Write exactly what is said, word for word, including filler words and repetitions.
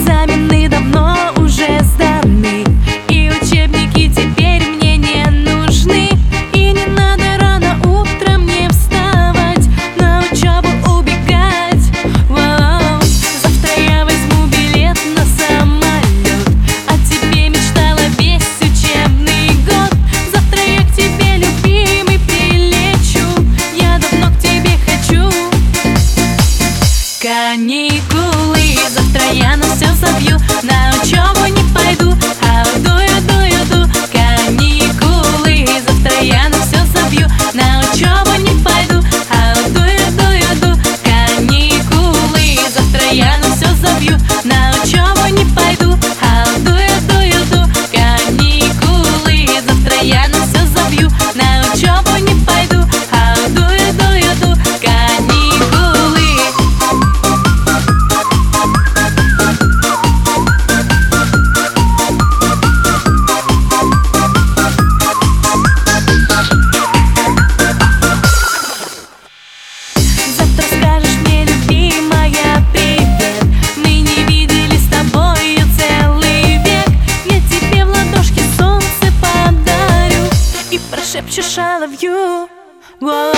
экзамены давно уже сданы, и учебники теперь мне не нужны. И не надо рано утром мне вставать, на учебу убегать. Воу. Завтра я возьму билет на самолет, о тебе мечтала весь учебный год. Завтра я к тебе, любимый, прилечу, я давно к тебе хочу. Каникулы, завтра я на все забью, на учебу не пойду, а уйду, уйду, уйду. Каникулы, завтра я на все забью, на учебу не пойду, а уйду, уйду, уйду. Каникулы, завтра я на все забью, на учебу не пойду, а уйду, уйду, уйду. Каникулы, завтра я на все забью, на учебу не пойду, а уйду, уйду, уйду. Каникулы. Завтра скажешь мне, любимая, привет. Мы не виделись с тобою целый век. Я тебе в ладошки солнце подарю и прошепчешь I love you. Воу.